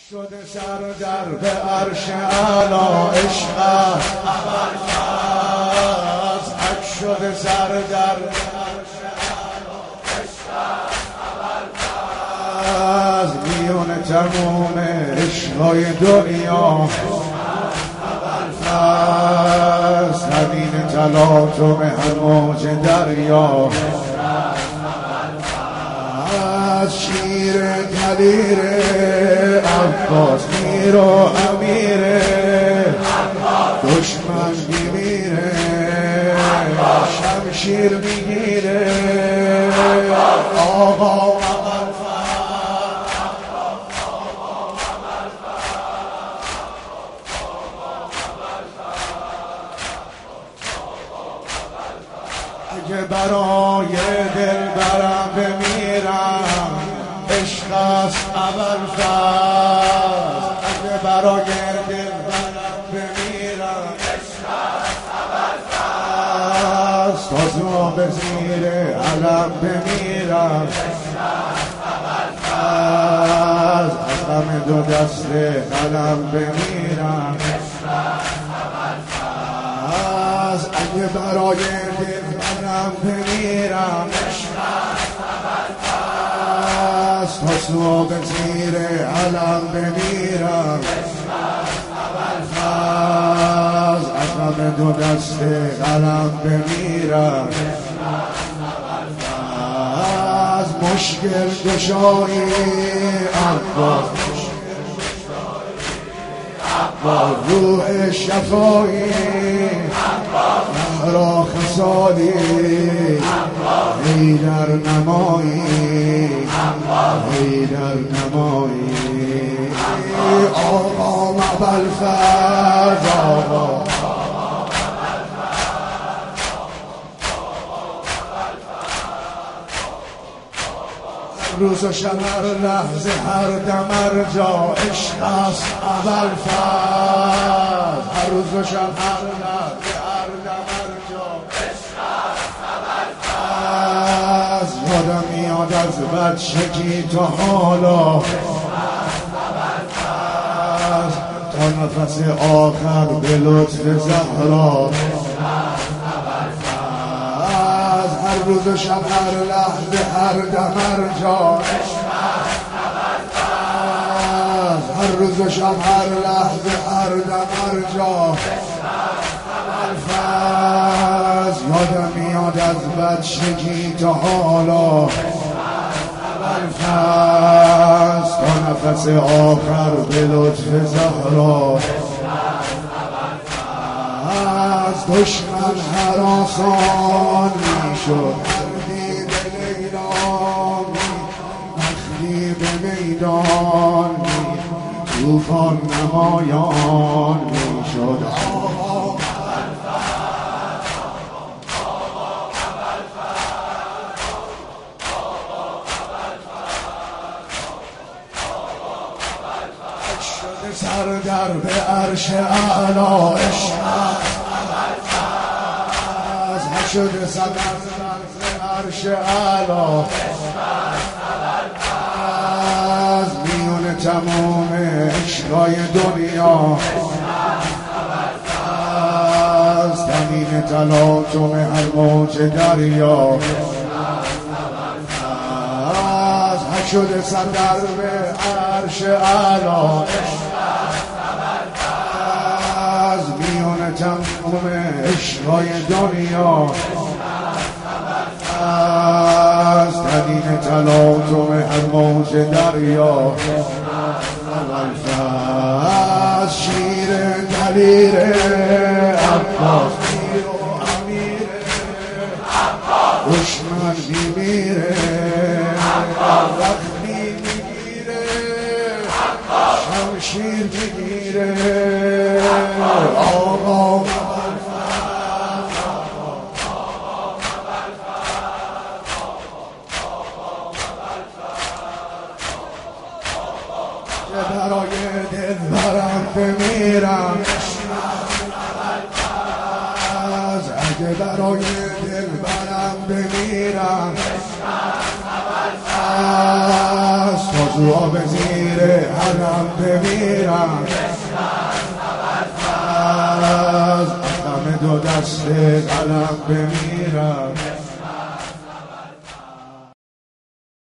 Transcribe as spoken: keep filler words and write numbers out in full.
شده سر در به عرش اعلی عشق است ابوالفضل حق شده سر در به عرش اعلی عشق است ابوالفضل میون تموم عشقای دنیا ابوالفضل زمین تلاطم هر موج دریا از شیر دلیر عباس میر و امیره دشمن میمیره شمشیر میگیره آقا اگه برای دل برم بمیرم عشق است ابوالفضل اگه برای دل برم بمیرم عشق است ابوالفضل تازه به زیر علم بمیرم عشق است ابوالفضل از غم دو دست قلم بمیرم عشق است ابوالفضل اگه برای دل برم بمیرم عشق است ابوالفضل تا صبح زیر علم بمیرم عشق است ابوالفضل از غم دو دست قلم بمیرم عشق است ابوالفضل مشکل گشایی عباس با روح شفایی را خسالی حیدر نمایی حیدر نمایی آقا ابوالفضل آقا روز و شب هر لحظه هر دم هر جا عشق است ابوالفضل هر روز و شب هر لحظه هر دم هر جا عشق است ابوالفضل یادم میاد از بچگی تا حالا عشق است ابوالفضل تا نفس آخر به لطف زهرا هر روز و شب هر لحظه هر دم هر جا عشق است ابوالفضل هر روز و شب هر لحظه هر دم هر جا عشق است ابوالفضل یادم میاد از بچگی تا حالا عشق است ابوالفضل تا نفس آخر به لطف زهرا از دشمن هراسان میشد دید لیلامی مخلی به میدان توفان نمایان میشد آقا شده سر در به عرش اعلی عشق شده صدر به عرش اعلی از میون تمام عشقای دنیا از زمین تلاطم هر موج دریا از حق شده صدر به عرش اعلی از میون تمام عشقای دنیا از تنین تلاطم هر موج دریا ابوالفضل شیر دلیر عباس میر و امیره دشمن میمیره زخمی میگیره شمشیر میگیره آقا برای دل برم بمیرم اگه برای دل برم بمیرم از تو آب زیر علم بمیرم از غم دو دست قلم بمیرم